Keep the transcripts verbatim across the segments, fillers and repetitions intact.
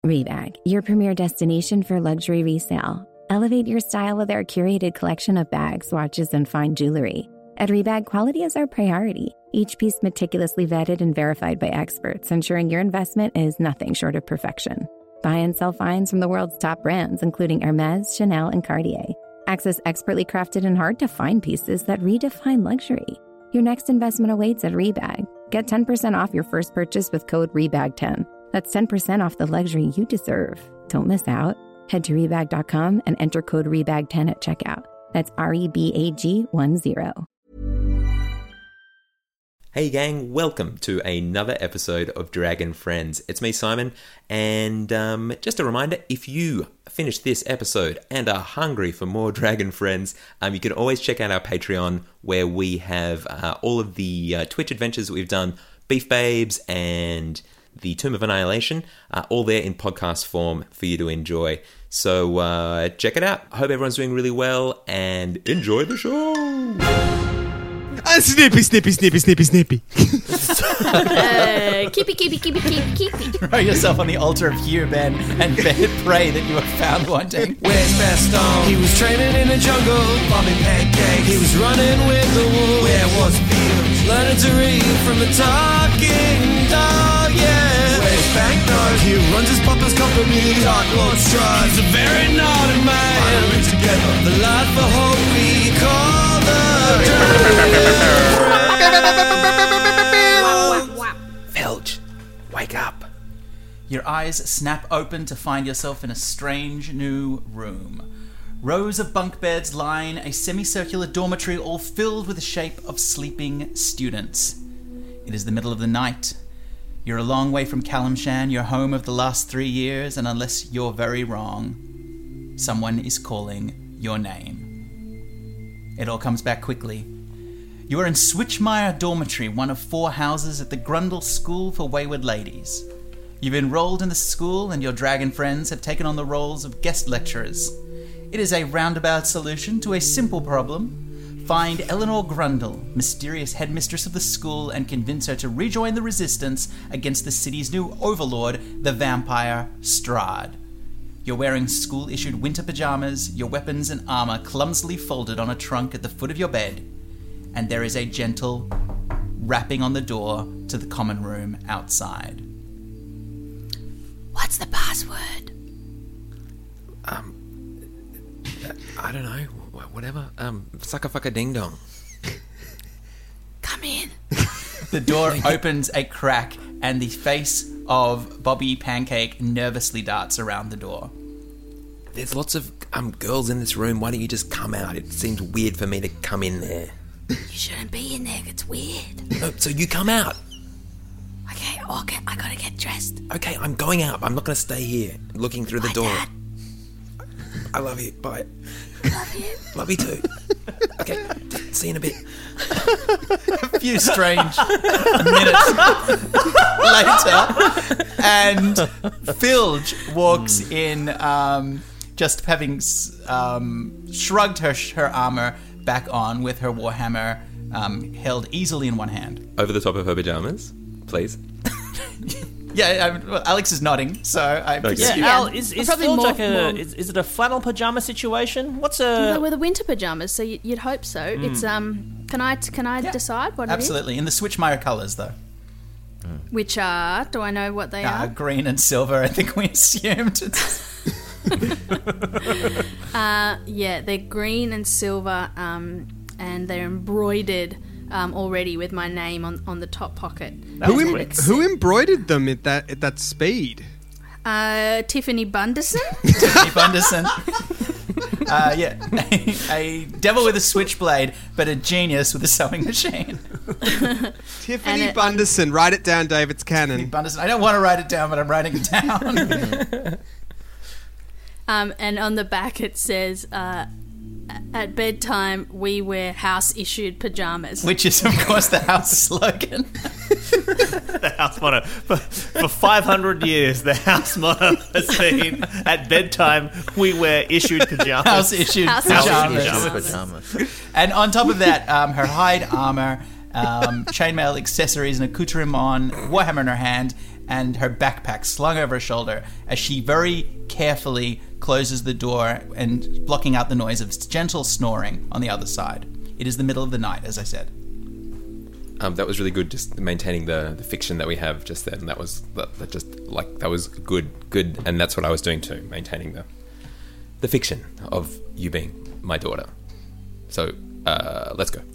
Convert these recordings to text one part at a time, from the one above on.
Rebag, your premier destination for luxury resale. Elevate your style with our curated collection of bags, watches, and fine jewelry. At Rebag, quality is our priority. Each piece meticulously vetted and verified by experts, ensuring your investment is nothing short of perfection. Buy and sell finds from the world's top brands, including Hermes, Chanel, and Cartier. Access expertly crafted and hard-to-find pieces that redefine luxury. Your next investment awaits at Rebag. Get ten percent off your first purchase with code rebag ten. That's ten percent off the luxury you deserve. Don't miss out. Head to rebag dot com and enter code rebag ten at checkout. That's R E B A G one zero. Hey gang, welcome to another episode of Dragon Friends. It's me, Simon, and um, just a reminder, if you finish this episode and are hungry for more Dragon Friends, um, you can always check out our Patreon, where we have uh, all of the uh, Twitch adventures that we've done, Beef Babes and the Tomb of Annihilation, uh, all there in podcast form for you to enjoy. So uh, check it out. I hope everyone's doing really well, and enjoy the show! Uh, snippy, snippy, snippy, snippy, snippy. uh, keepy, keepy, keepy, keepy, keepy. Throw yourself on the altar of Hugh, Ben, and pray that you are found wanting. Where's Baston? He was training in the jungle, bombing pancakes. He was running with the wolves. Where was Fields? Learning to read from the talking dog, yeah. Where's Banknote? He runs his papa's company. Dark Lord Strahd. He's a very naughty man. Finally together. The light for hope we call the Dragon. Filch, wake up. Your eyes snap open to find yourself in a strange new room. Rows of bunk beds line a semicircular dormitory, all filled with the shape of sleeping students. It is the middle of the night. You're a long way from Calimshan, your home of the last three years, and unless you're very wrong, someone is calling your name. It all comes back quickly. You are in Switchmire Dormitory, one of four houses at the Grundle School for Wayward Ladies. You've enrolled in the school, and your dragon friends have taken on the roles of guest lecturers. It is a roundabout solution to a simple problem. Find Eleanor Grundle, mysterious headmistress of the school, and convince her to rejoin the resistance against the city's new overlord, the vampire Strahd. You're wearing school-issued winter pajamas, your weapons and armor clumsily folded on a trunk at the foot of your bed, and there is a gentle rapping on the door to the common room outside. What's the password? Um, I don't know. Whatever. Um, sucka fucka ding dong. Come in. The door opens a crack, and the face of Bobby Pancake nervously darts around the door. There's lots of um girls in this room. Why don't you just come out? It seems weird for me to come in there. You shouldn't be in there. It's weird. No, so you come out. Okay, okay, I gotta get dressed. Okay, I'm going out. I'm not going to stay here looking through the Bye, door. Dad. I love you. Bye. Love you. Love you too. Okay, see you in a bit. A few strange minutes later, and Filge walks in, um, just having um, shrugged her her armor back on with her warhammer um, held easily in one hand. Over the top of her pajamas, please. Yeah, I, well, Alex is nodding, so I Okay. Yeah, presume. Al, is, is Probably Phil more- like a more- is, is it a flannel pajama situation? What's Well, a with the winter pajamas, so you'd hope so. It's um. Can I can I Yeah, decide what absolutely in the Switchmire colours though. it is? Which are? Do I know what they Uh, are? green and silver. I think we assumed. It's, Uh, yeah, they're green and silver, um, and they're embroidered um, already with my name on, on the top pocket. Who, And em- it's- who embroidered them at that at that speed? Uh, Tiffany Bunderson. Tiffany Bunderson. Uh, yeah, a, a devil with a switchblade, but a genius with a sewing machine. Tiffany And it- Bunderson. Write it down, Dave. It's Tiffany canon. Bunderson. I don't want to write it down, but I'm writing it down. Um, and on the back it says, uh, at bedtime we wear house-issued pajamas. Which is, of course, the house slogan. the house motto? For, for five hundred years, the house motto has been, at bedtime, we wear issued pajamas. House issued House pajamas. issued pajamas. And on top of that, um, her hide armor, um, chainmail accessories, and accoutrement, Warhammer in her hand, and her backpack slung over her shoulder as she very carefully closes the door and blocking out the noise of gentle snoring on the other side. It is the middle of the night, as I said. Um, that was really good, just maintaining the, the fiction that we have just then. That was that, that just like that was good, good, and that's what I was doing too, maintaining the the fiction of you being my daughter. So uh, let's go.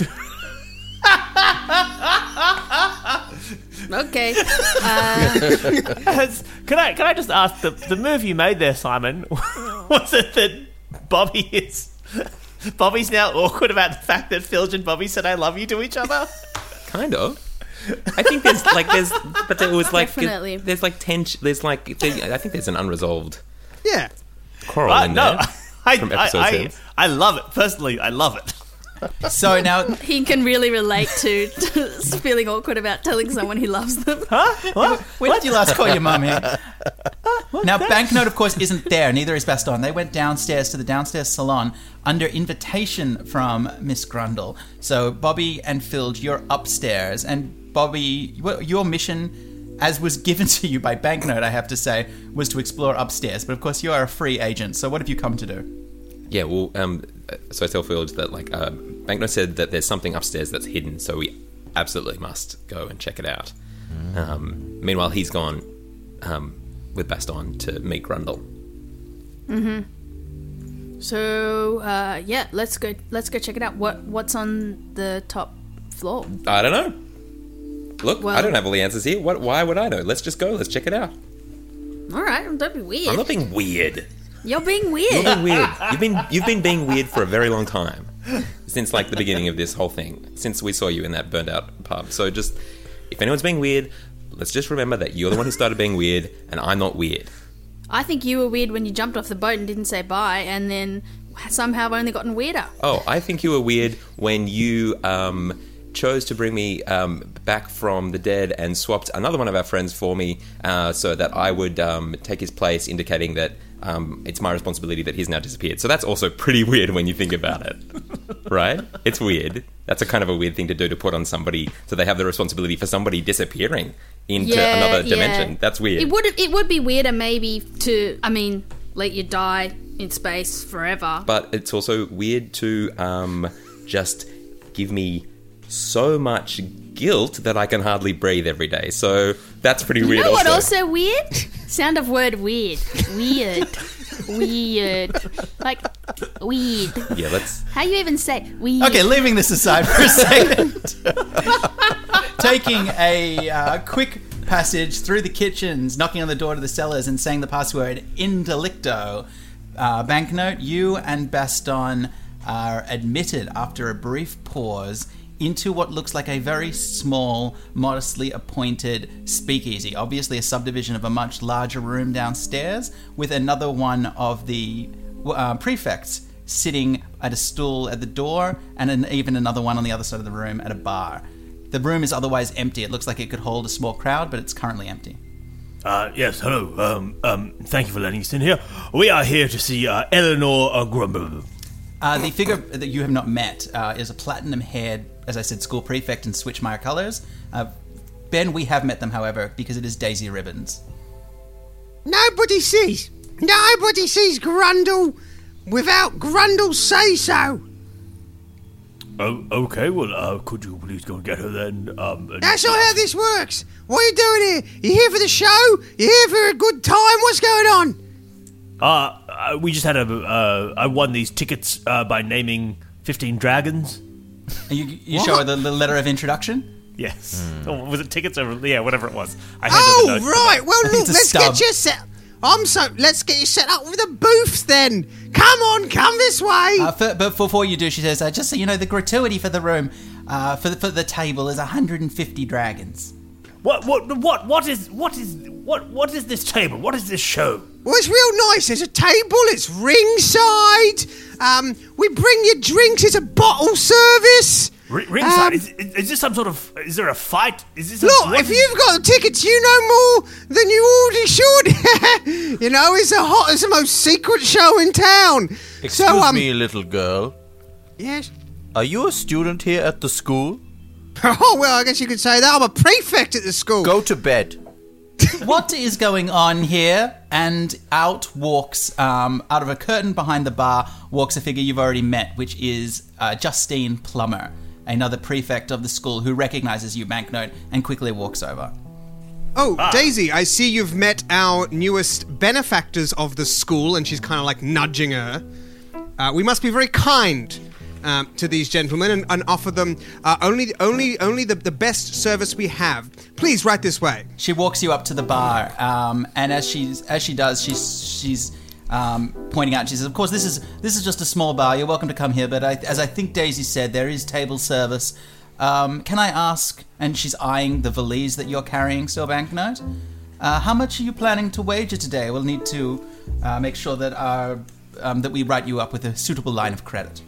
Okay. Uh, Has- can I can I just ask, the the move you made there, Simon? Was it that Bobby is Bobby's now awkward about the fact that Filge and Bobby said "I love you" to each other? Kind of. I think there's like there's, but there was like Definitely. there's like tension. There's like there, I think there's an unresolved Yeah. quarrel Uh, in no, there. I, From I, episode I, ten. I love it. Personally, I love it. So now, he can really relate to, to feeling awkward about telling someone he loves them. Huh? What? when did you last call your mum here? Now, Banknote, of course, isn't there. Neither is Baston. They went downstairs to the downstairs salon under invitation from Miss Grundle. So, Bobby and Filge, you're upstairs. And, Bobby, your mission, as was given to you by Banknote, I have to say, was to explore upstairs. But, of course, you are a free agent. So, what have you come to do? Yeah, well, um, so I tell Filge that like uh, Banknote said that there's something upstairs that's hidden, so we absolutely must go and check it out. Mm. Um, meanwhile, he's gone um, with Baston to meet Grundle. Mm-hmm. So uh, yeah, let's go. Let's go check it out. What What's on the top floor? I don't know. Look, Well- I don't have all the answers here. What? Why would I know? Let's just go. Let's check it out. All right, don't be weird. I'm not being weird. You're being weird. You're being weird. You've been you've been being weird for a very long time, since like the beginning of this whole thing. Since we saw you in that burned out pub. So just, if anyone's being weird, let's just remember that you're the one who started being weird, and I'm not weird. I think you were weird when you jumped off the boat and didn't say bye, and then somehow have only gotten weirder. Oh, I think you were weird when you um, chose to bring me um, back from the dead and swapped another one of our friends for me, uh, so that I would um, take his place, indicating that um, it's my responsibility that he's now disappeared. So that's also pretty weird when you think about it, right? It's weird. That's a kind of a weird thing to do, to put on somebody, so they have the responsibility for somebody disappearing into Yeah, another yeah. dimension. That's weird. It would it would be weirder maybe to I mean let you die in space forever. But it's also weird to um, just give me so much guilt that I can hardly breathe every day. So that's pretty You weird. know what also. also weird? Sound of word weird. Weird. Weird. Like weird. Yeah, let's. How you even say weird? Okay, leaving this aside for a second. Taking a uh, quick passage through the kitchens, knocking on the door to the cellars and saying the password Indelicto. Uh, Banknote, you and Baston are admitted after a brief pause into what looks like a very small, modestly appointed speakeasy. Obviously a subdivision of a much larger room downstairs, with another one of the uh, prefects sitting at a stool at the door, and an, even another one on the other side of the room at a bar. The room is otherwise empty. It looks like it could hold a small crowd, but it's currently empty. Uh, yes, hello. Um, um, thank you for letting us in here. We are here to see uh, Eleanor uh, Grumble. Uh, the figure that you have not met uh, is a platinum-haired, as I said, school prefect in Switchmire colours. Uh, Ben, we have met them, however, because it is Daisy Ribbons. Nobody sees. Nobody sees Grundle without Grundle say so. Oh, okay. Well, uh, could you please go and get her then? Um, and- That's not how this works. What are you doing here? You here for the show? You here for a good time? What's going on? Uh, uh, we just had a. Uh, I won these tickets uh, by naming fifteen dragons. And you you show her the, the letter of introduction? Yes. Or was it tickets or yeah, whatever it was. I handed Oh, the note to right. them. Well, look, It's a let's stub. get you set. I'm so. Let's get you set up with the booths then. Come on, come this way. Uh, for, but before you do, she says, uh, just so you know, the gratuity for the room, uh, for, the, for the table is one hundred fifty dragons. What? What? What? What is? What is? What? What is this table? What is this show? Well, it's real nice. There's a table. It's ringside. Um, we bring you drinks. It's a bottle service. R- ringside? Um, is, is, is this some sort of? Is there a fight? Is this? A, Look, what if is- you've got the tickets, you know more than you already should. You know, it's the hottest, the most secret show in town. Excuse so, um, me, little girl. Yes. Are you a student here at the school? Oh, well, I guess you could say that. I'm a prefect at the school. Go to bed. What is going on here? And out walks, um, out of a curtain behind the bar, walks a figure you've already met, which is uh, Justine Plummer, another prefect of the school who recognizes you, Banknote, and quickly walks over. Oh, ah. Daisy, I see you've met our newest benefactors of the school, and she's kind of like nudging her. Uh, we must be very kind um, to these gentlemen and, and offer them uh, only only, only the, the best service we have. Please, right this way. She walks you up to the bar, um, and as she's as she does, she's she's um, pointing out. She says, "Of course, this is this is just a small bar. You're welcome to come here, but I, as I think Daisy said, there is table service. Um, can I ask?" And she's eyeing the valise that you're carrying, still, Banknote. Uh, how much are you planning to wager today? We'll need to uh, make sure that our um, that we write you up with a suitable line of credit.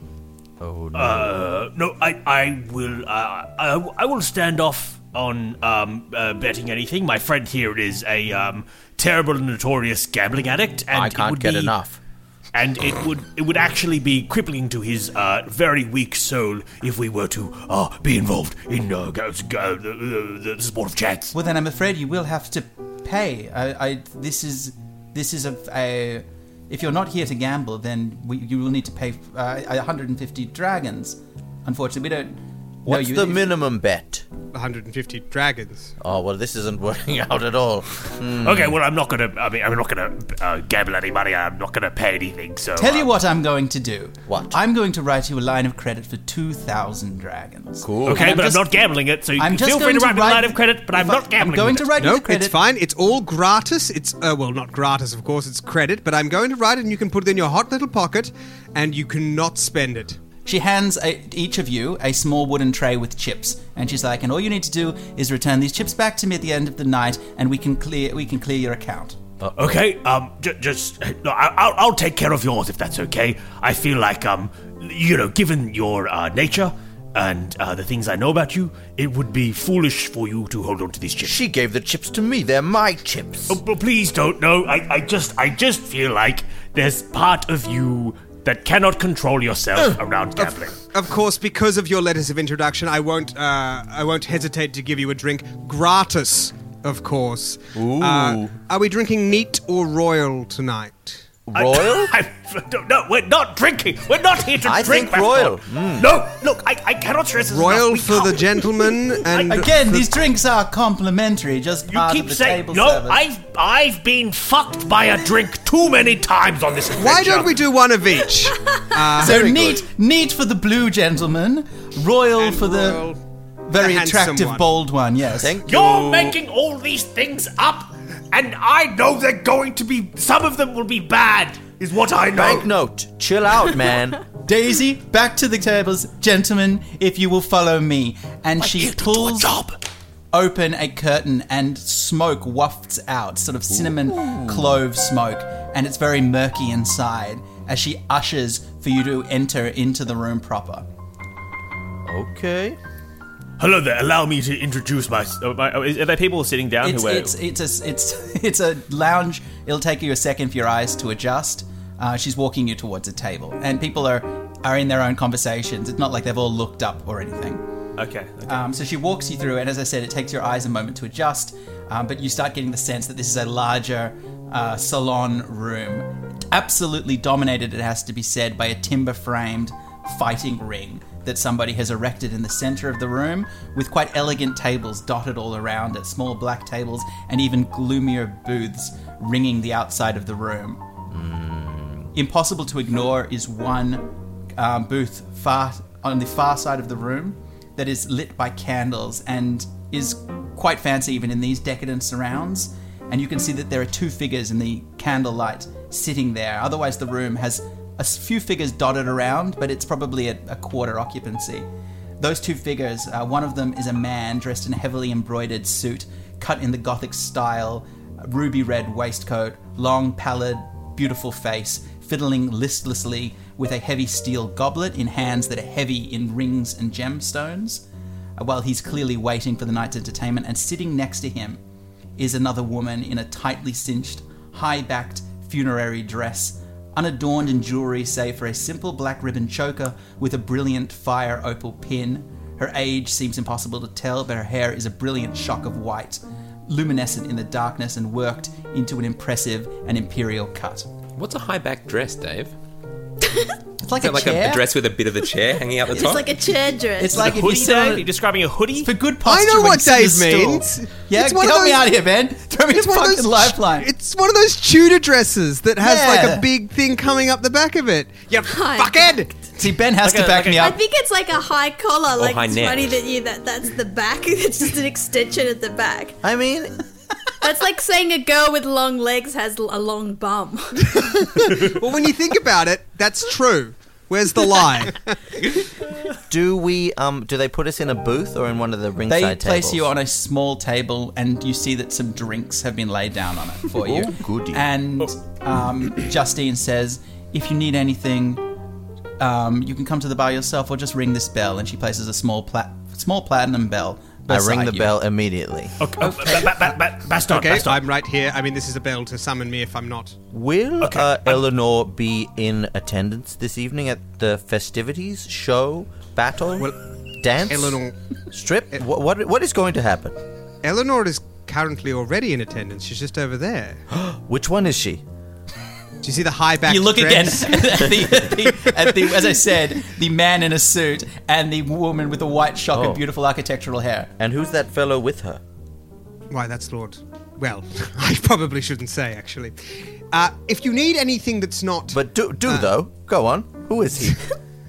Oh no! Uh, no, I I will uh, I, I will stand off on um, uh, betting anything. My friend here is a um, terrible and notorious gambling addict, and I can't it would get be, enough. And it would it would actually be crippling to his uh, very weak soul if we were to uh, be involved in uh, go, go, the, the, the sport of chance. Well, then I'm afraid you will have to pay. I, I this is this is a, a if you're not here to gamble, then we, you will need to pay uh, one hundred fifty dragons. Unfortunately, we don't. What's know you, the if, minimum bet? one hundred fifty dragons. Oh well, this isn't working out at all. Hmm. Okay, well, I'm not gonna. I mean, I'm not gonna uh, gamble any money. I'm not gonna pay anything. So tell you um, what I'm going to do. What? I'm going to write you a line of credit for two thousand dragons. Cool. Okay, I'm but just, I'm not gambling it. So you I'm can just feel free to going write me a line of credit, but I'm not gambling. I'm going with to it. write you No, the credit. it's fine. It's all gratis. It's, uh, well, not gratis, of course. It's credit, but I'm going to write it and you can put it in your hot little pocket and you cannot spend it. She hands a, each of you a small wooden tray with chips, and she's like, "And all you need to do is return these chips back to me at the end of the night, and we can clear we can clear your account." Uh, okay, um, j- just no, I- I'll I'll take care of yours if that's okay. I feel like um, you know, given your uh, nature and uh, the things I know about you, it would be foolish for you to hold on to these chips. She gave the chips to me. They're my chips. Oh, but please don't. No, I, I just I just feel like there's part of you that cannot control yourself uh, around gambling. Of, of course, because of your letters of introduction, I won't. Uh, I won't hesitate to give you a drink, gratis, of course. Ooh. Uh, are we drinking neat or royal tonight? Royal? I, I, no, we're not drinking. We're not here to I drink. think royal. Mm. No, look, I, I cannot stress this Royal enough. for the gentleman and Again, for- these drinks are complimentary, just You part keep of the saying table no. service. I've I've been fucked by a drink too many times on this adventure. Why don't we do one of each? Uh, So very neat, good. neat for the blue gentleman, royal And for the royal, very the handsome attractive one. bold one. Yes. Thank You're you. making all these things up, and I know they're going to be. Some of them will be bad. Is what I know. Banknote, chill out, man. Daisy, back to the tables, gentlemen. If you will follow me, and she here to do a pulls job. open a curtain, and smoke wafts out, sort of cinnamon clove smoke, and it's very murky inside as she ushers for you to enter into the room proper. Okay. Hello there. Allow me to introduce my. Uh, my uh, are there people sitting down It's who are? it's it's a it's it's a lounge. It'll take you a second for your eyes to adjust. Uh, she's walking you towards a table, and people are are in their own conversations. It's not like they've all looked up or anything. Okay. okay. Um, so she walks you through, and as I said, it takes your eyes a moment to adjust, um, but you start getting the sense that this is a larger uh, salon room. Absolutely dominated, it has to be said, by a timber-framed fighting ring that somebody has erected in the center of the room, with quite elegant tables dotted all around it, small black tables, and even gloomier booths ringing the outside of the room. Mm. Impossible to ignore is one um, booth far on the far side of the room that is lit by candles and is quite fancy even in these decadent surrounds. And you can see that there are two figures in the candlelight sitting there. Otherwise, the room has a few figures dotted around, but it's probably at a quarter occupancy. Those two figures, uh, one of them is a man dressed in a heavily embroidered suit, cut in the Gothic style, ruby red waistcoat, long, pallid, beautiful face, fiddling listlessly with a heavy steel goblet in hands that are heavy in rings and gemstones, uh, while he's clearly waiting for the night's entertainment. And sitting next to him is another woman in a tightly cinched, high-backed funerary dress, unadorned in jewelry save for a simple black ribbon choker with a brilliant fire opal pin. Her age seems impossible to tell, but her hair is a brilliant shock of white, luminescent in the darkness and worked into an impressive and imperial cut. What's a high back dress, Dave? It's like Is a that like chair. a, a dress with a bit of the chair hanging out the It's top? like a chair dress. It's like a if you hoodie, sit on Dave? it- Are you describing a hoodie? for good I posture. know when what you sit in Dave the stool. means. Yeah, It's one of help me those- out here, Ben. Throw me a It's one of fucking those. lifeline. It's one of those Tudor dresses that has like Yeah. a big thing coming up the back of it. You High fuckhead. See, Ben has Like to a- back like me a- I up. think it's like a high collar. Like high it's neck. funny that you that that's the back. It's just an extension at the back. I mean, That's like saying a girl with long legs has l- a long bum. Well, when you think about it, that's true. Where's the lie? do we um do they put us in a booth or in one of the ringside They tables? place you on a small table, and you see that some drinks have been laid down on it for you. Oh, goody. And um, Justine says, if you need anything, um, you can come to the bar yourself, or just ring this bell. And she places a small plat- small platinum bell. I ring beside the you. bell immediately. Okay, uh, ba- ba- ba- ba- Baston, Okay, Baston. I'm right here. I mean, this is a bell to summon me if I'm not. Will Okay, uh, I'm- Eleanor be in attendance this evening at the festivities, show, battle, Well, dance, Eleanor, strip? What, what what is going to happen? Eleanor is currently already in attendance. She's just over there. Which one is she? Do you see the high back You look dress? again at the, at, the, at the, as I said, the man in a suit and the woman with the white shock Oh. and beautiful architectural hair. And who's that fellow with her? Why, that's Lord. Well, I probably shouldn't say, actually. Uh, if you need anything that's not. But do do Uh, though. Go on. Who is he?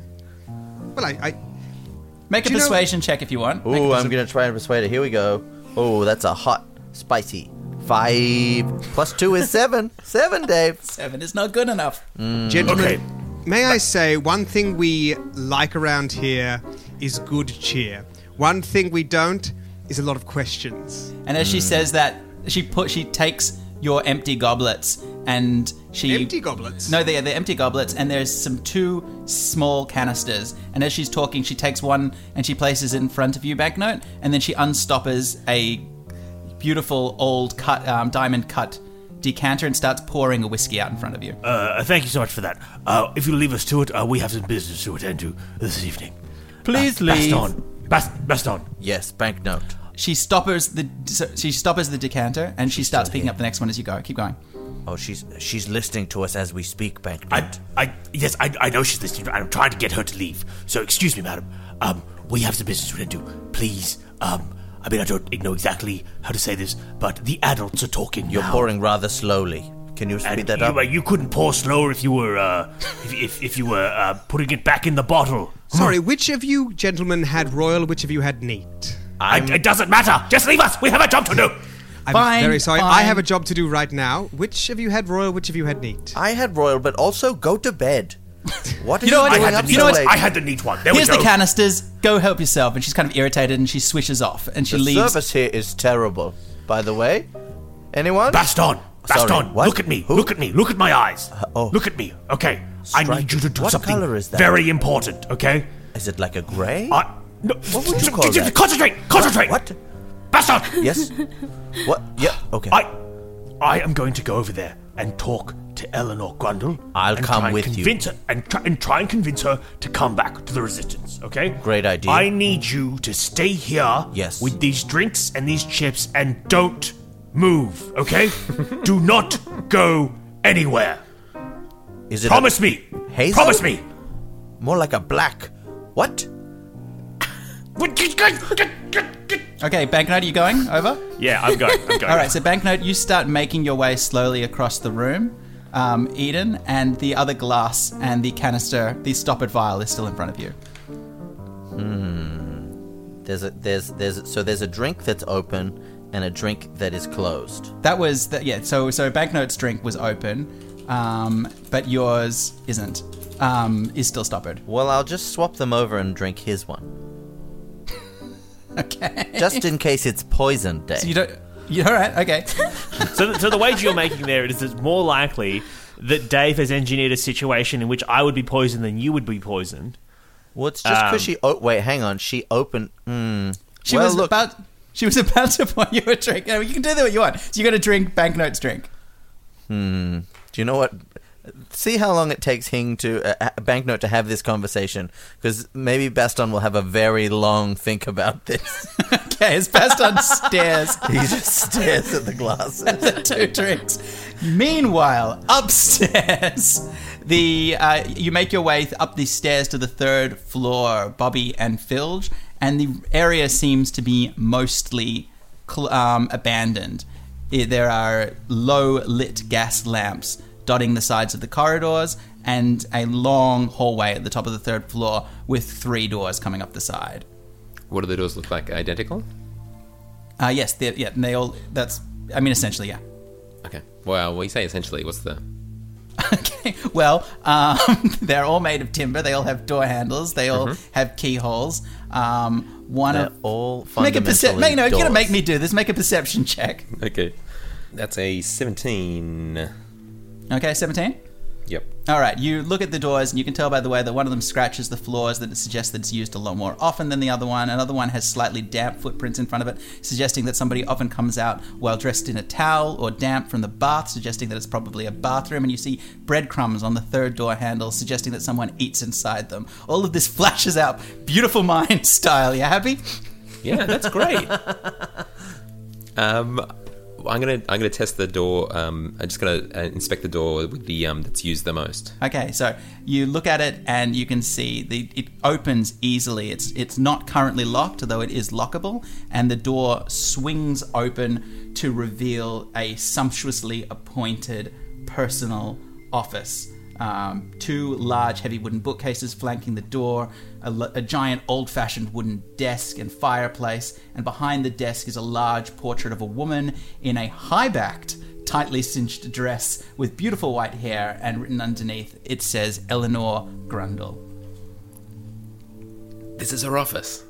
Well, I. I Make a Do you know- persuasion check if you want. Make a Ooh, I'm persu- gonna try and persuade her. Here we go. Oh, that's a hot, spicy. Five plus two is seven. Seven, Dave. Seven is not good enough. gentlemen, Okay. may I say, one thing we like around here is good cheer. One thing we don't is a lot of questions. And as she says that, she put she takes your empty goblets and she Empty goblets? No, they're, they're empty goblets, and there's some two small canisters. And as she's talking, she takes one and she places it in front of you, Banknote, and then she unstoppers a beautiful old cut um, diamond cut decanter and starts pouring a whiskey out in front of you. Uh, thank you so much for that. Uh, if you'll leave us to it, uh, we have some business to attend to this evening. Please uh, leave. Baston. Bas- Baston. Yes, banknote. She stoppers the she stoppers the decanter and she starts picking up the next one as you go. Keep going. Oh, she's she's listening to us as we speak, banknote. I, I, yes, I, I know she's listening. I'm trying to get her to leave. So, excuse me, madam. Um, we have some business to attend to. Please, um, I mean, I don't know exactly how to say this, but the adults are talking You're now. pouring rather slowly. Can you And speed that you, up? uh, you couldn't pour slower if you were, uh, if, if, if you were uh, putting it back in the bottle. Sorry, which of you gentlemen had royal, which of you had neat? I, it doesn't matter. Just leave us. We have a job to do. I'm Fine, very sorry. fine. I have a job to do right now. Which of you had royal, which of you had neat? I had royal, but also go to bed. What are You know what? I doing had up the so neat one. late? I had the neat one. There Here's we the go. canisters. Go help yourself. And she's kind of irritated and she swishes off and she The leaves. service here is terrible, by the way. Anyone? Baston. Sorry, Baston. what? Look at me. Who? Look at me. Look at my eyes. oh. Look at me. Okay. I Strike need you to do What something colour is that? very important. Okay. Is it like a grey? I, no, What would you call that? Concentrate. Concentrate. What? Baston. Yes? What? Yeah, okay. I, I am going to go over there and talk to Eleanor Grundle. I'll and come try and with you. convince Her, and, try, and try and convince her to come back to the Resistance. Okay. Great idea. I need you to stay here. Yes. With these drinks and these chips, and don't move. Okay. Do not go anywhere. Is it a- Promise me. Hazel? Promise me. more like a black? What? Okay, Banknote, are you going over? Yeah, I'm going. I'm going. All right, so Banknote, you start making your way slowly across the room. Um, Eden and the other glass and the canister, the stoppered vial is still in front of you. There's a there's there's so there's a drink that's open and a drink that is closed. That was the, yeah. So so Banknote's drink was open, um, but yours isn't. Um, is still stoppered. Well, I'll just swap them over and drink his one, Okay. just in case it's poison day. So you don't. You all right? Okay. So, the, so the wager you're making there is it's more likely that Dave has engineered a situation in which I would be poisoned than you would be poisoned. Well, it's just because Um, she. Oh, wait, hang on. She opened. Mm, She well, was look, about. She was about to pour you a drink. You can do that what you want. So you got to drink Banknote's drink. Do you know what? See how long it takes Hing to uh, Banknote to have this conversation, because maybe Baston will have a very long think about this. Okay, it's passed on stairs. He just stares at the glasses. The two drinks. Meanwhile, upstairs, the uh, you make your way up these stairs to the third floor, Bobby and Filge, and the area seems to be mostly cl- um, abandoned. I- There are low-lit gas lamps dotting the sides of the corridors, and a long hallway at the top of the third floor with three doors coming up the side. What do the doors look like? Identical? Uh, yes, they're- yeah, and they all. That's. I mean, essentially, yeah. Okay. Well, when you say essentially, what's the... Okay. Well, um, they're all made of timber. They all have door handles. They all Mm-hmm. have keyholes. Um, one They're of all make a perce- fundamentally make, no, you're gonna doors. make me do this. Make a perception check. Okay. That's a seventeen. Okay, seventeen. Yep. All right. You look at the doors, and you can tell by the way that one of them scratches the floors that it suggests that it's used a lot more often than the other one. Another one has slightly damp footprints in front of it, suggesting that somebody often comes out while dressed in a towel or damp from the bath, suggesting that it's probably a bathroom. And you see breadcrumbs on the third door handle, suggesting that someone eats inside them. All of this flashes out, beautiful mind style. You happy? Yeah, that's great. um, I'm gonna I'm gonna test the door. Um, I'm just gonna uh, inspect the door with the um that's used the most. Okay, so you look at it and you can see the it opens easily. It's it's not currently locked, though it is lockable, and the door swings open to reveal a sumptuously appointed personal office. Um, two large, heavy wooden bookcases flanking the door, a, l- a giant, old-fashioned wooden desk and fireplace, and behind the desk is a large portrait of a woman in a high-backed, tightly cinched dress with beautiful white hair, and written underneath it says Eleanor Grundle. This is her office.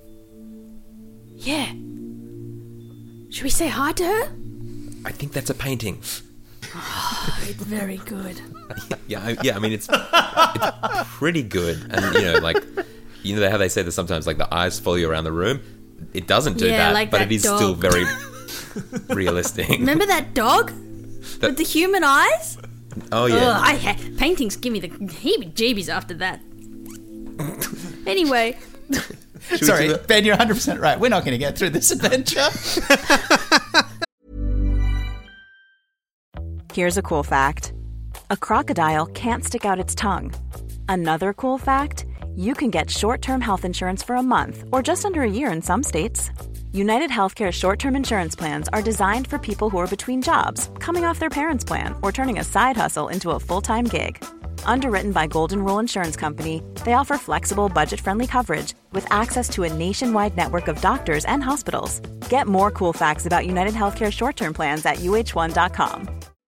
Yeah. Should we say hi to her? I think that's a painting. It's very good. Yeah, I, yeah. I mean, it's it's pretty good, and you know, like you know how they say that sometimes, like the eyes follow you around the room. It doesn't do Yeah, that, like but that it is dog. still very realistic. Remember that dog That- with the human eyes? Oh yeah. Ugh, I ha- paintings give me the heebie-jeebies after that. Anyway, Should we Sorry, do that? Ben, you're one hundred percent right. We're not going to get through this adventure. Here's a cool fact. A crocodile can't stick out its tongue. Another cool fact, you can get short-term health insurance for a month or just under a year in some states. United Healthcare short-term insurance plans are designed for people who are between jobs, coming off their parents' plan, or turning a side hustle into a full-time gig. Underwritten by Golden Rule Insurance Company, they offer flexible, budget-friendly coverage with access to a nationwide network of doctors and hospitals. Get more cool facts about United Healthcare short-term plans at U H one dot com.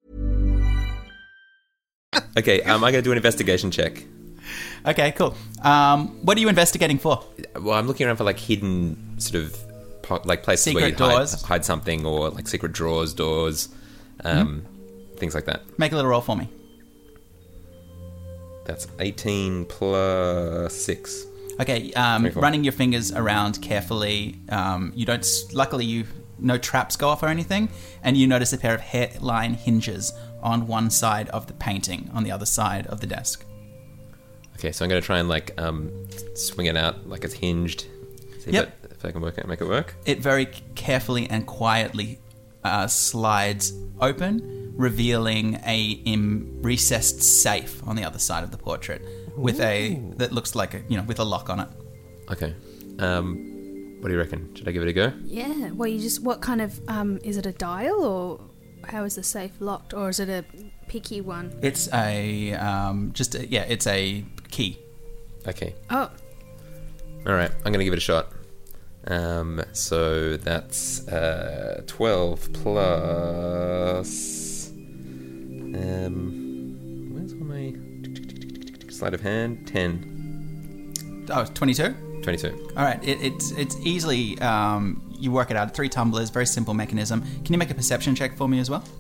Okay, um, I'm going to do an investigation check. Okay, cool. Um, what are you investigating for? Well, I'm looking around for like hidden sort of po- like places Secret where you doors. hide, hide something, or like secret drawers, doors, um, things like that. Make a little roll for me. That's eighteen plus six. Okay, um, twenty-four. running your fingers around carefully. Um, you don't. Luckily, you no traps go off or anything, and you notice a pair of hairline hinges on one side of the painting, on the other side of the desk. Okay, so I'm going to try and like um, swing it out like it's hinged. See Yep. if, that, if I can work it, make it work. It very carefully and quietly uh, slides open, revealing a im- recessed safe on the other side of the portrait, with a that looks like a you know with a lock on it. Okay. Um, what do you reckon? Should I give it a go? yeah. Well, you just what kind of um is it a dial or how is the safe locked or is it a picky one? It's a um, just a, yeah, it's a key. Okay. Oh, All right. I'm going to give it a shot. Um, so that's uh, twelve plus. Um, where's all my sleight of hand? ten. Oh, twenty-two? twenty-two. All right, it, it's it's easily um, you work it out. Three tumblers, very simple mechanism. Can you make a perception check for me as well?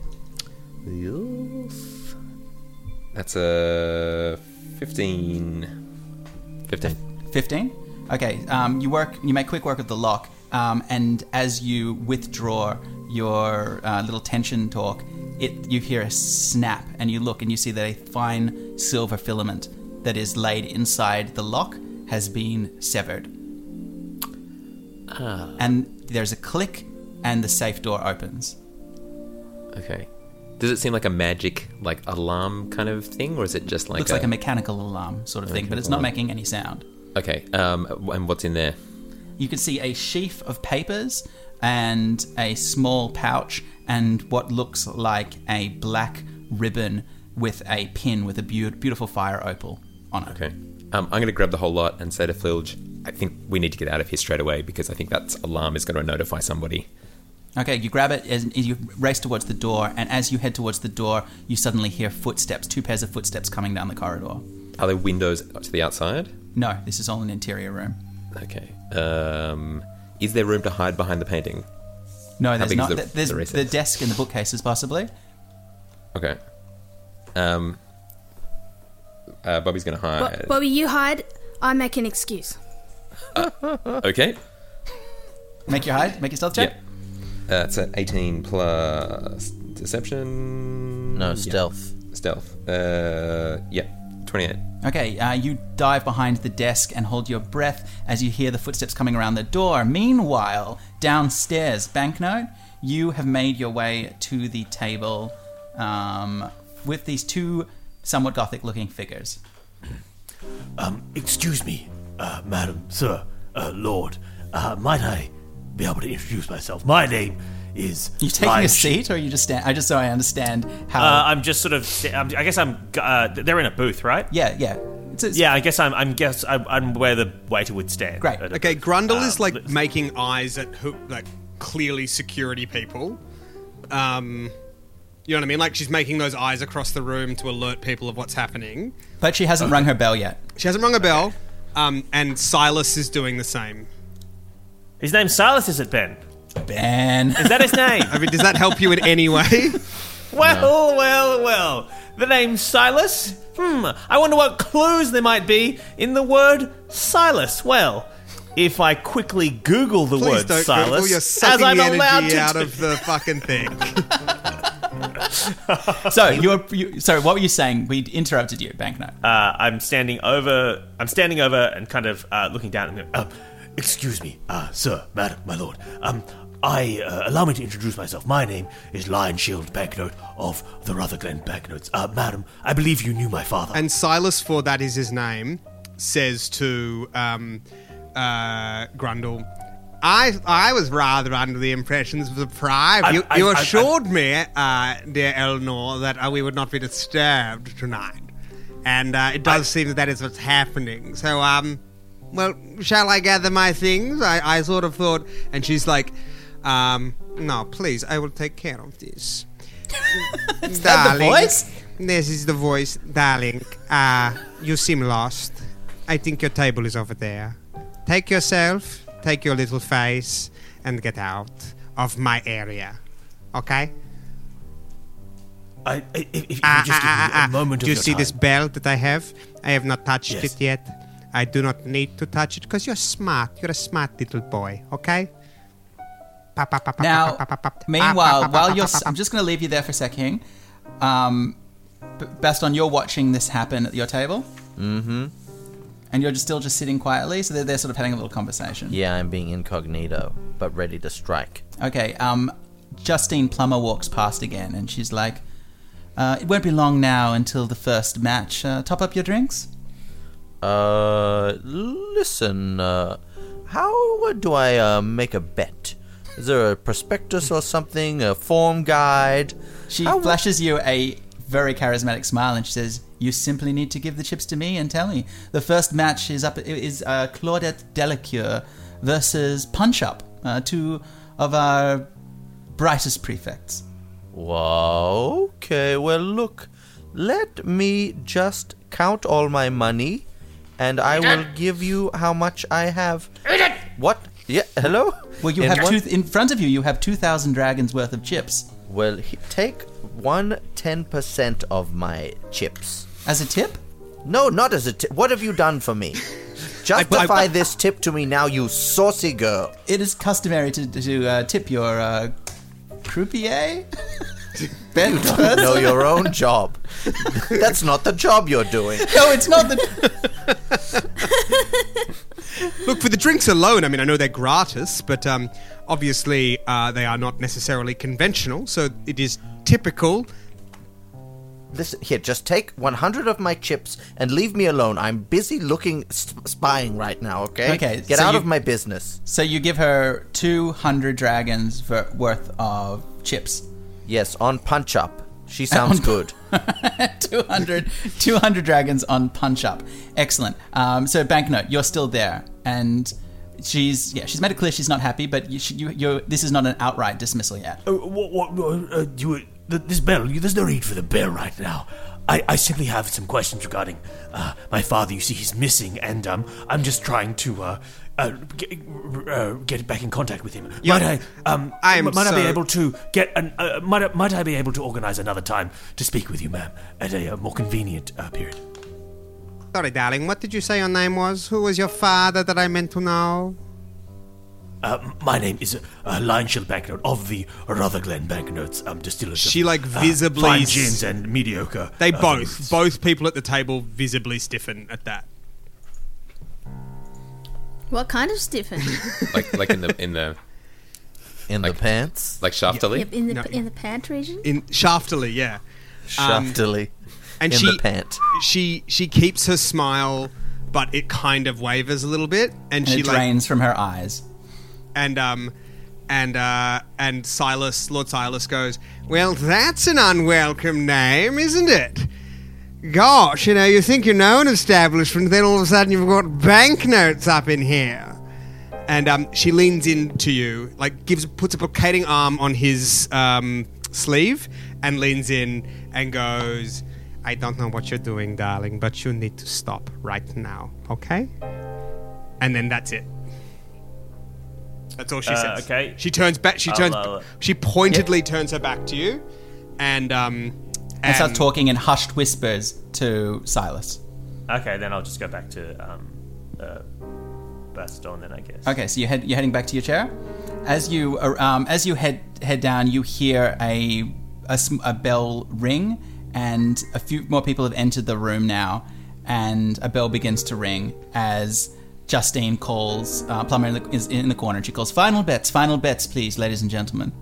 Yes. That's a fifteen. Fifteen. Fifteen. Okay. Um, you work. You make quick work of the lock, um, and as you withdraw your uh, little tension torque, it you hear a snap, and you look and you see that a fine silver filament that is laid inside the lock has been severed. Ah. And there's a click, and the safe door opens. Okay. Does it seem like a magic, like, alarm kind of thing, or is it just like Looks a... like a mechanical alarm sort of thing, but it's not making any sound. Okay, um, and what's in there? You can see a sheaf of papers and a small pouch and what looks like a black ribbon with a pin with a be- beautiful fire opal on it. Okay. Um, I'm going to grab the whole lot and say to Filge, I think we need to get out of here straight away because I think that alarm is going to notify somebody. Okay, you grab it and you race towards the door, and as you head towards the door, you suddenly hear footsteps, two pairs of footsteps coming down the corridor. Are there windows to the outside? No, this is all an interior room. Okay. Um, is there room to hide behind the painting? No, How there's big not. is the- There's the the, recess? desk and the bookcases, possibly. Okay. Um, uh, Bobby's going to hide. Bo- Bobby, you hide. I make an excuse. Okay. Make your hide. Make your stealth check. Yeah. Uh, it's an eighteen plus deception. No, Yeah. stealth. Stealth. Uh, yeah, twenty-eight. Okay, uh, you dive behind the desk and hold your breath as you hear the footsteps coming around the door. Meanwhile, downstairs, Banknote, you have made your way to the table um, with these two somewhat gothic-looking figures. Um, excuse me, uh, madam, sir, uh, lord. Uh, might I be able to introduce myself? My name is. You taking Lion a seat, or you just stand? I just so I understand how. Uh, I'm just sort of. I'm, I guess I'm. Uh, they're in a booth, right? yeah, yeah, it's, it's, Yeah, I guess I'm. I'm guess I'm, I'm where the waiter would stand. Great. At a- Okay, Grundle uh, is like let's- making eyes at who, like clearly security people. Um, you know what I mean? Like she's making those eyes across the room to alert people of what's happening. But she hasn't rung her bell yet. She hasn't rung a bell, um, and Silas is doing the same. His name's Silas, is it, Ben? Ben. Is that his name? I mean, does that help you in any way? Well, well, well. The name's Silas? Hmm, I wonder what clues there might be in the word Silas. Well, if I quickly Google the Please word don't Silas, Google. You're as sucking I'm the allowed energy to out do- of the fucking thing. So you're. You, sorry, what were you saying? We interrupted you, Banknote. Uh, I'm standing over. I'm standing over and kind of uh, looking down. And Um, excuse me, uh, sir, madam, my lord. Um, I uh, allow me to introduce myself. My name is Lion Shield Banknote of the Rutherglen Banknotes. Uh, madam, I believe you knew my father. And Silas, for that is his name, says to um, uh, Grundle, I I was rather under the impressions of the pride. I- You, I- you I- I- assured me, uh, dear Eleanor, that uh, we would not be disturbed tonight. And uh, it does seem that that is what's happening. So, um, well, shall I gather my things? I, I sort of thought... And she's like, um, no, please, I will take care of this. Is that the voice? This is the voice. Darling, uh, you seem lost. I think your table is over there. Take yourself, take your little face, and get out of my area. Okay? I, I, if, if you Ah, just ah, ah, give me ah, a moment Do of you your see time. this bell that I have? I have not touched Yes. it yet. I do not need to touch it because you're smart. You're a smart little boy, okay? Pa, pa, pa, pa, Now, pa, pa, pa, pa, meanwhile, pa, pa, pa, while pa, you're, pa, pa, I'm just going to leave you there for a second. Um, B- Baston, you're watching this happen at your table, Mm-hmm. and you're just still just sitting quietly. So they're, they're sort of having a little conversation. Yeah, I'm being incognito, but ready to strike. Okay. Um, Justine Plummer walks past again, and she's like, uh, "It won't be long now until the first match. Uh, top up your drinks." Uh, listen, uh, how do I uh, make a bet? Is there a prospectus or something, a form guide? She How- flashes you a very charismatic smile, and she says, "You simply need to give the chips to me and tell me. The first match is up is uh, Claudette Delacour versus Punch Up, uh, two of our brightest prefects." Well, okay, well, look, let me just count all my money, and I will give you how much I have. What? Yeah, hello? Well, you In have one- two in front of you. You have two thousand dragons worth of chips Well, he, take one ten percent of my chips. as a tip. No, not as a tip. What have you done for me? Justify I- this tip to me now, you saucy girl. It is customary to to uh, tip your uh, croupier. Ben You don't know your own job. That's not the job you're doing. No, it's not the. Look, for the drinks alone, I mean, I know they're gratis, but um, obviously uh, they are not necessarily conventional, so it is typical. Listen, here, just take one hundred of my chips and leave me alone. I'm busy looking, sp- spying right now, okay? Okay, Get so out you- of my business. So you give her two hundred dragons ver- worth of chips. Yes, on Punch Up. She sounds On- good. two hundred, two hundred dragons on Punch Up. Excellent. Um, so Banknote, you're still there, and she's yeah she's made it clear she's not happy, but you, you, you're, this is not an outright dismissal yet. Uh, what? What? Uh, you? th- This bell. There's no need for the bell right now. I, I simply have some questions regarding uh, my father. You see, he's missing, and um, I'm just trying to uh, uh, get, uh, get back in contact with him. Yeah, might I? Um, I am might I be so- able to get an? Uh, might I, Might I be able to organize another time to speak with you, ma'am, at a uh, more convenient uh, period? Sorry, darling, what did you say your name was? Who was your father that I meant to know? Uh, my name is uh, Lionshield Banknote of the Rutherglen Banknotes um, distillers. She, of, like, uh, visibly fine s- gins and mediocre. They uh, both, vermouths. both people at the table visibly stiffen at that. What kind of stiffen? Like like in the in the In Like- the pants. like shaftily. Yep, in the No. in the pant region. In shaftily, yeah. Um, Shaftily. And in she, the pant. she she keeps her smile, but it kind of wavers a little bit, and, And she it like drains from her eyes. and um and uh and Silas, Lord Silas goes, well, that's an unwelcome name, isn't it? Gosh, you know, you think you know an establishment, then all of a sudden you've got banknotes up in here. And um, she leans into you, like gives puts a placating arm on his um, sleeve, and leans in and goes, I don't know what you're doing, darling, but you need to stop right now, okay? And then that's it. That's all she Uh, says. okay. She turns back. She I'll, turns. uh, she pointedly turns her back to you, and um, And starts talking in hushed whispers to Silas. Okay, then I'll just go back to um, uh, Baston then, I guess. Okay, so you head, you're heading back to your chair. As you uh, um, as you head head down, you hear a, a sm- a bell ring, and a few more people have entered the room now, and a bell begins to ring as Justine calls uh, Plumber in the, is in the corner, and she calls, "Final bets, final bets, please, ladies and gentlemen."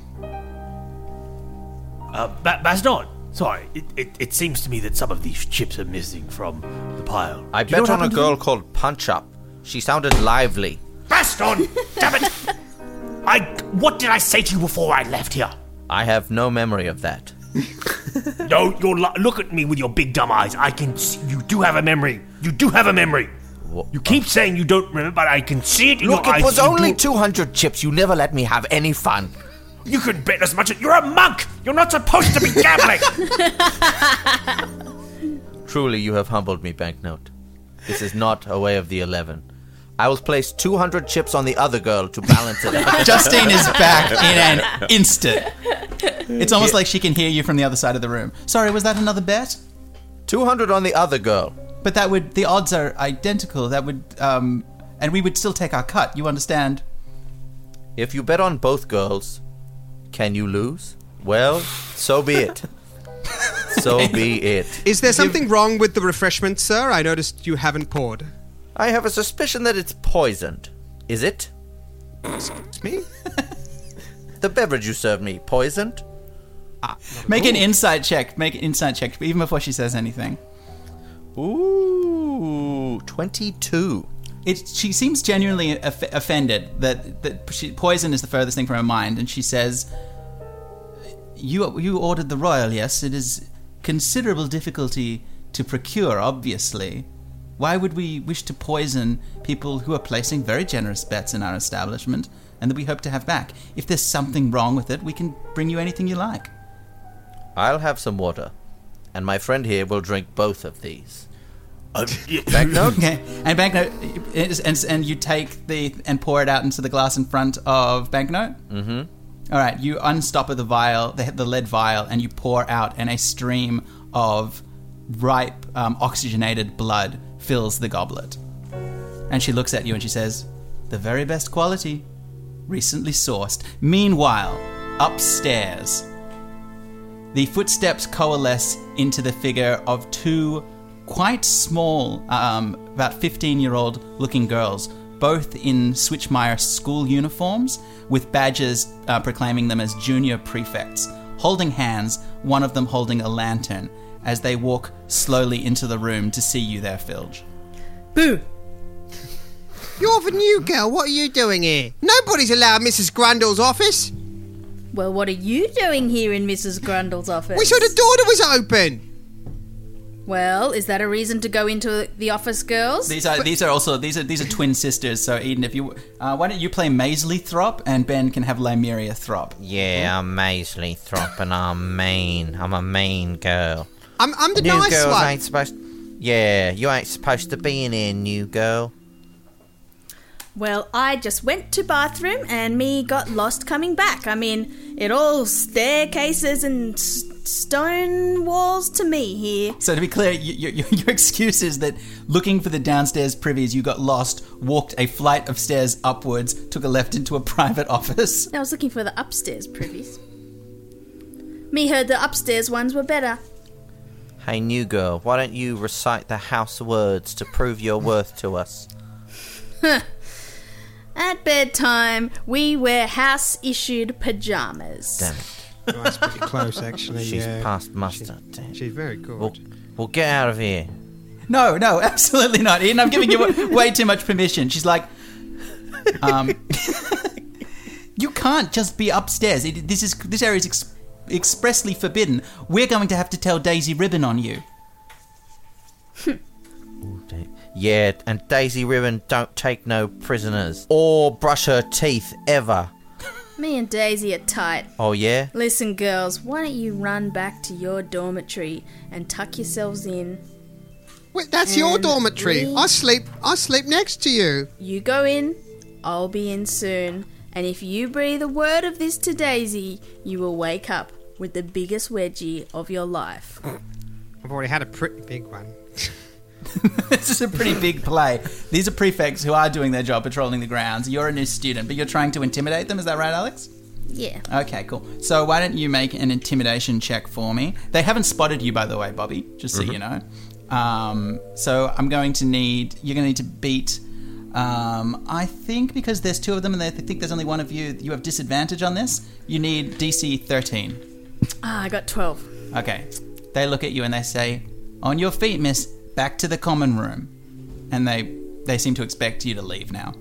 Uh, ba- Baston, sorry, it, it, it seems to me that some of these chips are missing from the pile. I Do you know bet what on a happened to girl them? called Punch Up. She sounded lively. Baston! Damn it! I. What did I say to you before I left here? I have no memory of that. No, you're li- look at me with your big dumb eyes. I can see you do have a memory. You do have a memory. Wha- You keep saying you don't remember, but I can see it in Look, your it eyes. was You only do- two hundred chips. You never let me have any fun. You can bet as much as you're a monk. You're not supposed to be gambling. Truly, you have humbled me, Banknote. This is not a way of the eleven. I will place two hundred chips on the other girl to balance it out. Justine is back in an instant. It's almost like she can hear you from the other side of the room. Sorry, was that another bet? two hundred on the other girl. But that would, the odds are identical. That would, um, and we would still take our cut. You understand? If you bet on both girls, can you lose? Well, so be it. So be it. Is there something wrong with the refreshment, sir? I noticed you haven't poured. I have a suspicion that it's poisoned. Is it? Excuse me? The beverage you served me, poisoned? Make an insight check. Make an insight check, even before she says anything. Ooh, twenty-two. It, she seems genuinely off- offended that, that she, poison is the furthest thing from her mind, and she says, you, you ordered the royal, yes? It is considerable difficulty to procure, obviously. Why would we wish to poison people who are placing very generous bets in our establishment and that we hope to have back? If there's something wrong with it, we can bring you anything you like. I'll have some water, and my friend here will drink both of these. Uh, y- Banknote? Okay, and Banknote, is- and, and you take the and pour it out into the glass in front of Banknote. Mm-hmm. All right, you unstop the vial, the, the lead vial, and you pour out, and a stream of ripe, um, oxygenated blood fills the goblet. And she looks at you and she says, "The very best quality, recently sourced." Meanwhile, upstairs, the footsteps coalesce into the figure of two quite small, um, about fifteen-year-old looking girls, both in Switchmire school uniforms with badges uh, proclaiming them as junior prefects, holding hands, one of them holding a lantern, as they walk slowly into the room to see you there, Filge. Boo! You're the new girl. What are you doing here? Nobody's allowed Missus Grundle's office. Well, what are you doing here in Missus Grundle's office? We saw the door was open. Well, is that a reason to go into the office, girls? These are these are also these are these are twin sisters. So Eden, if you uh, why don't you play Maisley Throp and Ben can have Lymeria Throp? Yeah, I'm Maisley Throp and I'm mean. I'm a mean girl. I'm I'm the new nice girls one. ain't supposed. Yeah, you ain't supposed to be in here, new girl. Well, I just went to bathroom and me got lost coming back. I mean, it all staircases and s- stone walls to me here. So to be clear, y- y- your excuse is that looking for the downstairs privies, you got lost, walked a flight of stairs upwards, took a left into a private office. I was looking for the upstairs privies. Me heard the upstairs ones were better. Hey, new girl, why don't you recite the house words to prove your worth to us? At bedtime, we wear house-issued pajamas. Damn it. Oh, that's pretty close, actually. She's yeah. past muster. Damn. She's very good. We'll, we'll get out of here. No, no, absolutely not. Eden, I'm giving you w- way too much permission. She's like, um, you can't just be upstairs. It, this is this area is ex- expressly forbidden. We're going to have to tell Daisy Ribbon on you. Yeah, and Daisy Ribbon don't take no prisoners. Or brush her teeth, ever. Me and Daisy are tight. Oh, yeah? Listen, girls, why don't you run back to your dormitory and tuck yourselves in? Wait, that's your And dormitory. we- I sleep. I sleep next to you. You go in, I'll be in soon. And if you breathe a word of this to Daisy, you will wake up with the biggest wedgie of your life. I've already had a pretty big one. This is a pretty big play. These are prefects who are doing their job patrolling the grounds. You're a new student, but you're trying to intimidate them. Is that right, Alex? Yeah. Okay, cool. So why don't you make an intimidation check for me? They haven't spotted you, by the way, Bobby, just so you know. Um, so I'm going to need... You're going to need to beat... Um, I think because there's two of them and they think there's only one of you, you have disadvantage on this. You need D C thirteen. Ah, I got twelve. Okay. They look at you and they say, "On your feet, miss. Back to the common room." And they they seem to expect you to leave now.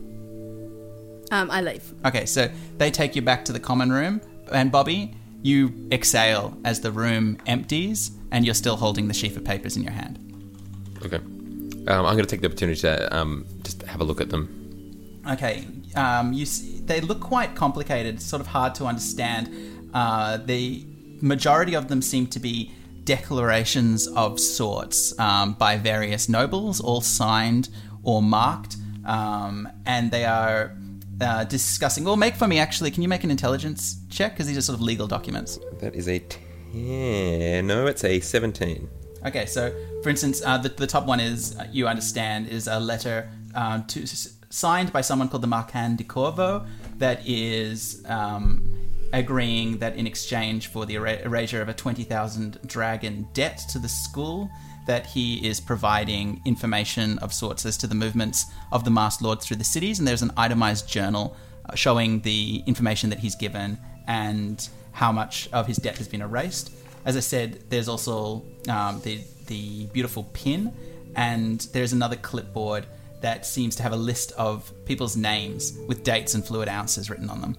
Um, I leave. Okay, so they take you back to the common room, and Bobby, you exhale as the room empties, and you're still holding the sheaf of papers in your hand. Okay. Um, I'm going to take the opportunity to um, just have a look at them. Okay, um, you see, they look quite complicated. It's sort of hard to understand. Uh, the majority of them seem to be declarations of sorts um, by various nobles, all signed or marked, um, and they are uh, discussing. Well, make for me actually. Can you make an intelligence check? Because these are sort of legal documents. That is a ten. No, it's a seventeen. Okay, so for instance, uh, the, the top one is, uh, you understand, is a letter uh, to, s- signed by someone called the Marcan di Corvo that is um, agreeing that in exchange for the er- erasure of a twenty thousand dragon debt to the school, that he is providing information of sorts as to the movements of the masked lords through the cities, and there's an itemized journal uh, showing the information that he's given and how much of his debt has been erased. As I said, there's also um, the the beautiful pin, and there's another clipboard that seems to have a list of people's names with dates and fluid ounces written on them.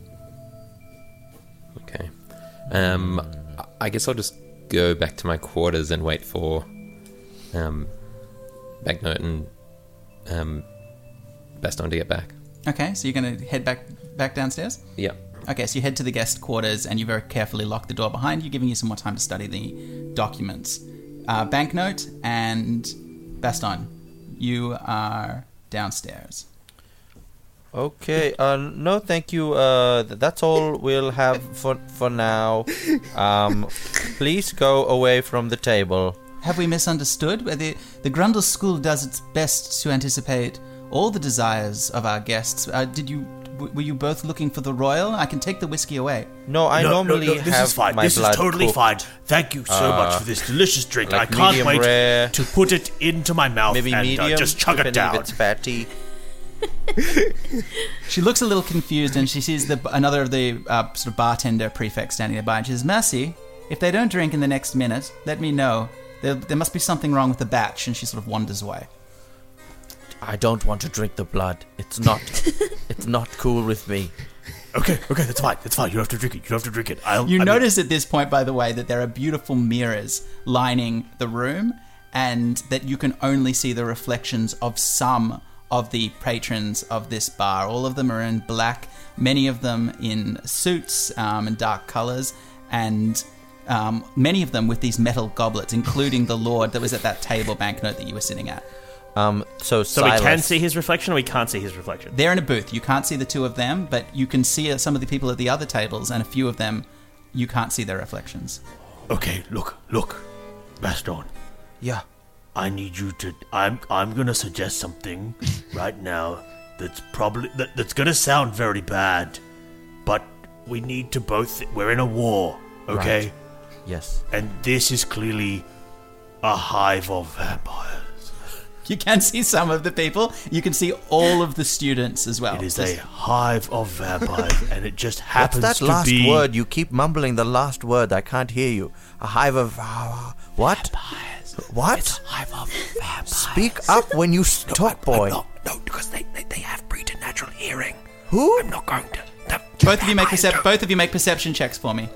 Okay. Um, I guess I'll just go back to my quarters and wait for um, Banknote and um, Baston to get back. Okay, so you're going to head back back downstairs? Yep. Okay, so you head to the guest quarters and you very carefully lock the door behind you, giving you some more time to study the documents. Uh, Banknote and Baston, you are downstairs. Okay, uh, no thank you. Uh, th- that's all we'll have for for now. Um, please go away from the table. Have we misunderstood? The, the Grundle School does its best to anticipate all the desires of our guests. Uh, did you w- were you both looking for the royal? I can take the whiskey away. No, I no, normally no, no, this have is fine. my This blood is totally cooked. fine. Thank you so Uh, much for this delicious drink. like I can't medium wait rare. to put it into my mouth Maybe and medium, uh, just chug it depending down. if it's fatty. She looks a little confused, and she sees the another of the uh, sort of bartender prefects standing nearby, and she says, "Mercy, if they don't drink in the next minute, let me know. There, there must be something wrong with the batch." And she sort of wanders away. I don't want to drink the blood. It's not. It's not cool with me. Okay, okay, that's fine. That's fine. You don't have to drink it. You don't have to drink it. I'll, You I mean- notice at this point, by the way, that there are beautiful mirrors lining the room, and that you can only see the reflections of some of the patrons of this bar. All of them are in black, many of them in suits um, and dark colours, and um, many of them with these metal goblets, including the Lord that was at that table banknote that you were sitting at. Um. So, So Silas, we can see his reflection, or we can't see his reflection. They're in a booth. You can't see the two of them, but you can see uh, some of the people at the other tables, and a few of them, you can't see their reflections. Okay, look, look, Baston. Yeah. I need you to. I'm. I'm gonna suggest something right now. That's probably that, that's gonna sound very bad, but we need to both. We're in a war, okay? Right. Yes. And this is clearly a hive of vampires. You can see some of the people. You can see all of the students as well. It is Just- a hive of vampires, and it just What's happens that to last be. word? You keep mumbling the last word. I can't hear you. A hive of uh, what? What? It's a hive of vampires. Speak up when you s- talk, boy. No, no, because they, they, they have preternatural hearing. Who? I'm not going to. No, both of you make vampires percep- don't- both of you make perception checks for me.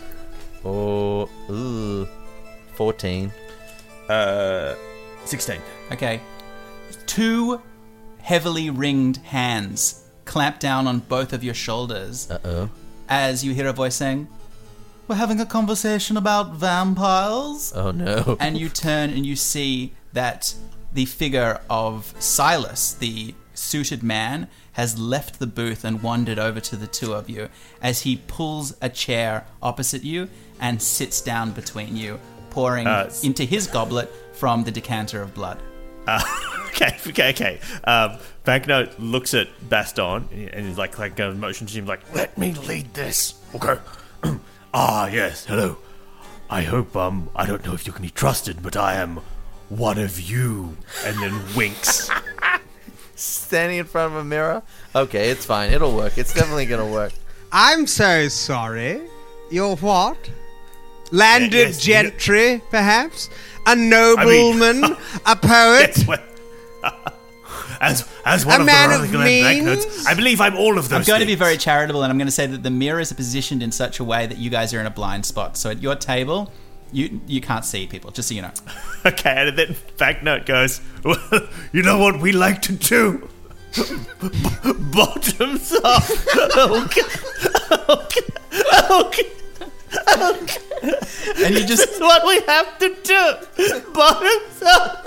Oh, ooh, fourteen. Uh, sixteen. Okay. Two heavily ringed hands clamp down on both of your shoulders Uh oh. as you hear a voice saying, "We're having a conversation about vampires." Oh no. And you turn and you see that the figure of Silas, the suited man, has left the booth and wandered over to the two of you as he pulls a chair opposite you and sits down between you, pouring Uh, into his goblet from the decanter of blood. Uh, okay, okay, okay. Um, Banknote looks at Baston and is like, like, uh, motions to him like, Let me lead this. Okay. Ah, yes. Hello. I hope, um, I don't know if you can be trusted, but I am one of you. and then winks. Standing in front of a mirror? Okay, it's fine. It'll work. It's definitely gonna work. I'm so sorry. You're what? Landed Yes, yes, gentry, perhaps? A nobleman? a poet? Yes, well, as as one A of man the of Rutherglen means? banknotes, I believe I'm all of those I'm going to be things. very charitable, and I'm going to say that the mirrors are positioned in such a way that you guys are in a blind spot. So at your table, you you can't see people, just so you know. Okay, and then Banknote goes, Well, you know what we like to do? bottoms up. okay. Okay. Okay. And you just That's what we have to do. Bottoms up.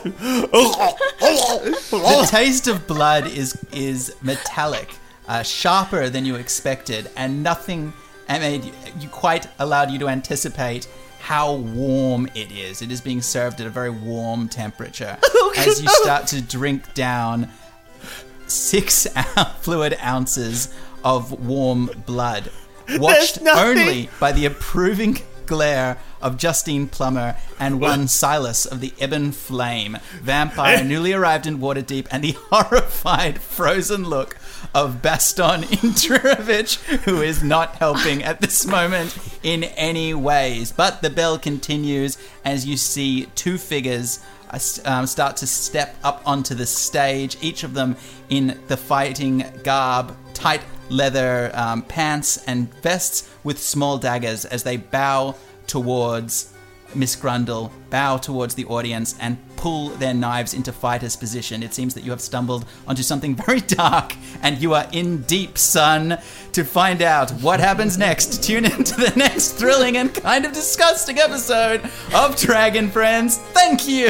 the taste of blood is is metallic, uh, sharper than you expected, and nothing made you, you quite allowed you to anticipate how warm it is. It is being served at a very warm temperature as you start to drink down six fluid ounces of warm blood, watched nothing- only by the approving glare of Justine Plummer and one Silas of the Ebon Flame, vampire newly arrived in Waterdeep, and the horrified frozen look of Baston Indrovich, who is not helping at this moment in any ways. But the bell continues as you see two figures uh, um, start to step up onto the stage, each of them in the fighting garb, tight leather um, pants and vests with small daggers as they bow towards Miss Grundle, bow towards the audience, and pull their knives into fighter's position. It seems that you have stumbled onto something very dark, and you are in deep, son. To find out what happens next, tune into the next thrilling and kind of disgusting episode of Dragon Friends. Thank you!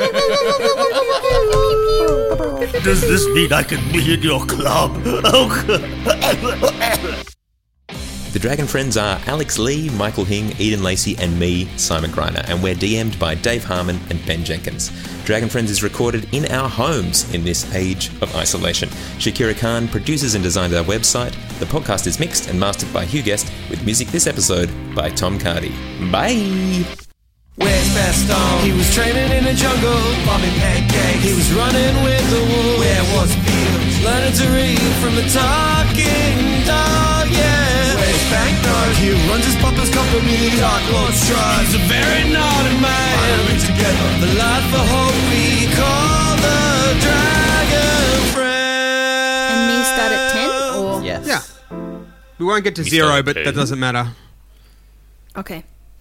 Does this mean I can be in your club? Oh, The Dragon Friends are Alex Lee, Michael Hing, Eden Lacey, and me, Simon Greiner, and we're D M'd by Dave Harmon and Ben Jenkins. Dragon Friends is recorded in our homes in this age of isolation. Shakira Khan produces and designs our website. The podcast is mixed and mastered by Hugh Guest, with music this episode by Tom Cardy. Bye! Where's Baston? He was training in the jungle, bombing pancakes. He was running with the wolves. Where was Fields? Learning to read from the talking dog, yeah. Where's Banknote? He runs his papa's company, Dark Lord's Trust. He's a very naughty man. Finally together, the life for hope we call the Dragon Friends. And me start at ten, or? Yes. Yeah. We won't get to We zero, start but at that two. doesn't matter. Okay.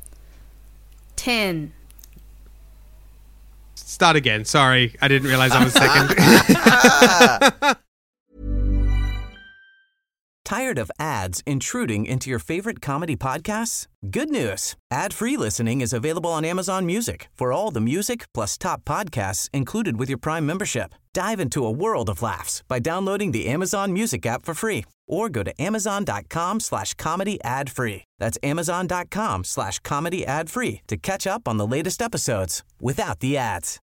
ten. Start again. Sorry, I didn't realize I was second. Tired of ads intruding into your favorite comedy podcasts? Good news. Ad-free listening is available on Amazon Music for all the music plus top podcasts included with your Prime membership. Dive into a world of laughs by downloading the Amazon Music app for free or go to amazon.com slash comedy ad free. That's amazon.com slash comedy ad free to catch up on the latest episodes without the ads.